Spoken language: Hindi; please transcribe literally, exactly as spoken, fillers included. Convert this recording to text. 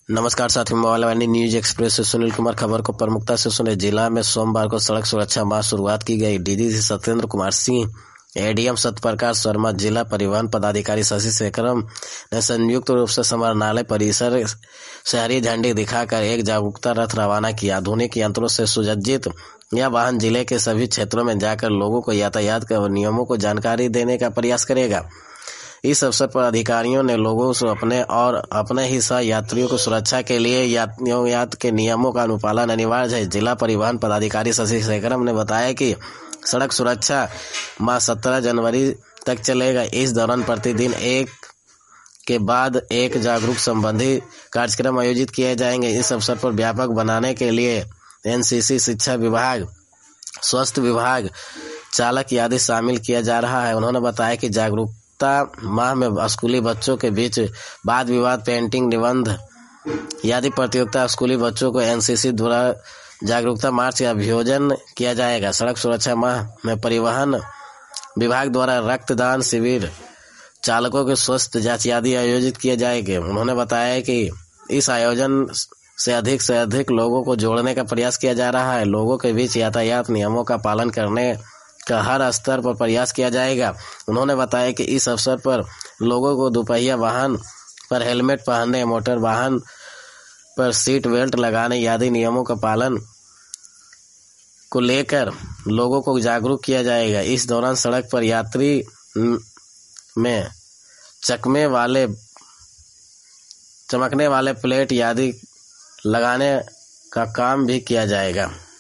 नमस्कार साथियों, मोबाइल वाणी न्यूज एक्सप्रेस से सुनील कुमार खबर को प्रमुखता से सुने। जिला में सोमवार को सड़क सुरक्षा माह शुरुआत की गई। डीडीसी सत्येंद्र कुमार सिंह, एडीएम सत्यप्रकाश वर्मा, जिला परिवहन पदाधिकारी शशि शेखरम ने संयुक्त रूप से समाहरणालय परिसर से हरी झंडी दिखाकर एक जागरूकता रथ रवाना किया। आधुनिक यंत्रों से सुसज्जित यह वाहन जिले के सभी क्षेत्रों में जाकर लोगों को यातायात के नियमों को जानकारी देने का प्रयास करेगा। इस अवसर पर अधिकारियों ने लोगों से अपने और अपने ही सह यात्रियों की सुरक्षा के लिए यातायात के नियमों का अनुपालन अनिवार्य है। जिला परिवहन पदाधिकारी शशि शेखरम ने बताया कि सड़क सुरक्षा माह सत्रह जनवरी तक चलेगा। इस दौरान प्रतिदिन एक के बाद एक जागरूक संबंधी कार्यक्रम आयोजित किए जाएंगे। इस अवसर पर व्यापक बनाने के लिए एनसीसी, शिक्षा विभाग, स्वास्थ्य विभाग, चालक आदि शामिल किया जा रहा है। उन्होंने बताया कि जागरूक माह में स्कूली बच्चों के बीच वाद विवाद, पेंटिंग, निबंध आदि प्रतियोगिता, स्कूली बच्चों को एनसीसी द्वारा जागरूकता मार्च का आयोजन किया जाएगा। सड़क सुरक्षा माह में परिवहन विभाग द्वारा रक्तदान शिविर, चालकों के स्वास्थ्य जांच आदि आयोजित किए जाएंगे। उन्होंने बताया कि इस आयोजन से अधिक से अधिक लोगों को जोड़ने का प्रयास किया जा रहा है। लोगों के बीच यातायात नियमों का पालन करने का हर स्तर पर प्रयास किया जाएगा। उन्होंने बताया कि इस अवसर पर लोगों को दोपहिया वाहन पर हेलमेट पहनने, मोटर वाहन पर सीट बेल्ट लगाने आदि नियमों का पालन को लेकर लोगों को जागरूक किया जाएगा। इस दौरान सड़क पर यात्री में चकमे वाले चमकने वाले प्लेट आदि लगाने का काम भी किया जाएगा।